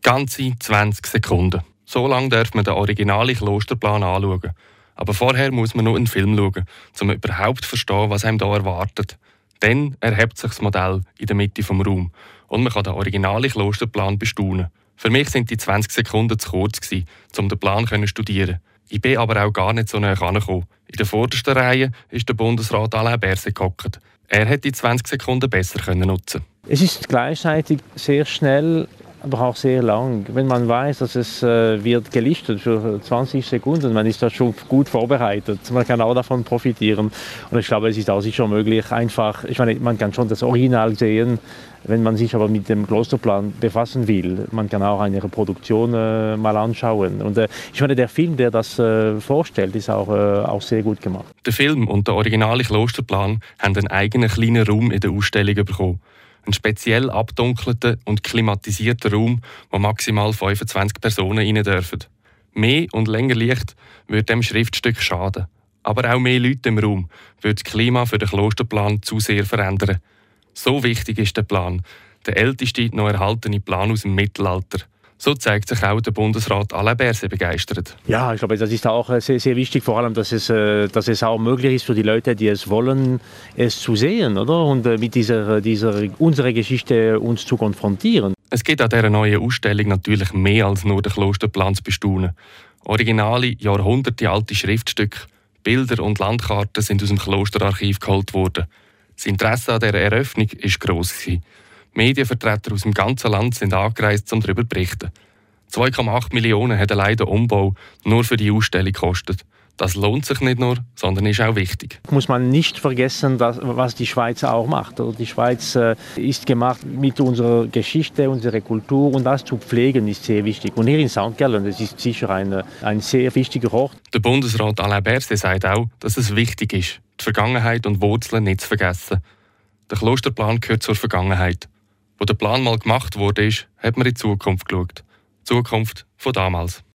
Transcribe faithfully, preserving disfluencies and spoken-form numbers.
Ganze zwanzig Sekunden. So lange darf man den originalen Klosterplan anschauen. Aber vorher muss man noch einen Film schauen, um überhaupt zu verstehen, was einem da erwartet. Dann erhebt sich das Modell in der Mitte des Raums und man kann den originalen Klosterplan bestaunen. Für mich sind die zwanzig Sekunden zu kurz gewesen, um den Plan zu studieren. Ich bin aber auch gar nicht so näher herangekommen. In der vordersten Reihe ist der Bundesrat Alain Berset gehockt. Er hätte die zwanzig Sekunden besser nutzen können. Es ist gleichzeitig sehr schnell, aber auch sehr lang. Wenn man weiß, dass es äh, wird gelistet für zwanzig Sekunden, man ist da schon gut vorbereitet. Man kann auch davon profitieren. Und ich glaube, es ist auch sicher möglich, einfach, ich meine, man kann schon das Original sehen, wenn man sich aber mit dem Klosterplan befassen will. Man kann auch eine Reproduktion äh, mal anschauen. Und äh, ich meine, der Film, der das äh, vorstellt, ist auch, äh, auch sehr gut gemacht. Der Film und der originale Klosterplan haben einen eigenen kleinen Raum in der Ausstellung bekommen. Einen speziell abdunkelten und klimatisierten Raum, wo maximal fünfundzwanzig Personen rein dürfen. Mehr und länger Licht würde dem Schriftstück schaden. Aber auch mehr Leute im Raum würde das Klima für den Klosterplan zu sehr verändern. So wichtig ist der Plan. Der älteste noch erhaltene Plan aus dem Mittelalter. So zeigt sich auch der Bundesrat Alain Berset begeistert. Ja, ich glaube, das ist auch sehr, sehr wichtig, vor allem, dass es, dass es auch möglich ist für die Leute, die es wollen, es zu sehen, oder? Und mit dieser, dieser unserer Geschichte uns zu konfrontieren. Es gibt an dieser neuen Ausstellung natürlich mehr als nur den Klosterplan zu bestaunen. Originale, jahrhundertealte Schriftstücke, Bilder und Landkarten sind aus dem Klosterarchiv geholt worden. Das Interesse an dieser Eröffnung war gross. Medienvertreter aus dem ganzen Land sind angereist, um darüber zu berichten. zwei Komma acht Millionen hat allein der Umbau nur für die Ausstellung gekostet. Das lohnt sich nicht nur, sondern ist auch wichtig. Muss man nicht vergessen, dass, was die Schweiz auch macht. Die Schweiz äh, ist gemacht mit unserer Geschichte, unserer Kultur, und das zu pflegen ist sehr wichtig. Und hier in Sankt Gallen, das ist sicher ein, ein sehr wichtiger Ort. Der Bundesrat Alain Berset sagt auch, dass es wichtig ist, die Vergangenheit und Wurzeln nicht zu vergessen. Der Klosterplan gehört zur Vergangenheit. Wo der Plan mal gemacht wurde, hat man in die Zukunft geschaut. Die Zukunft von damals.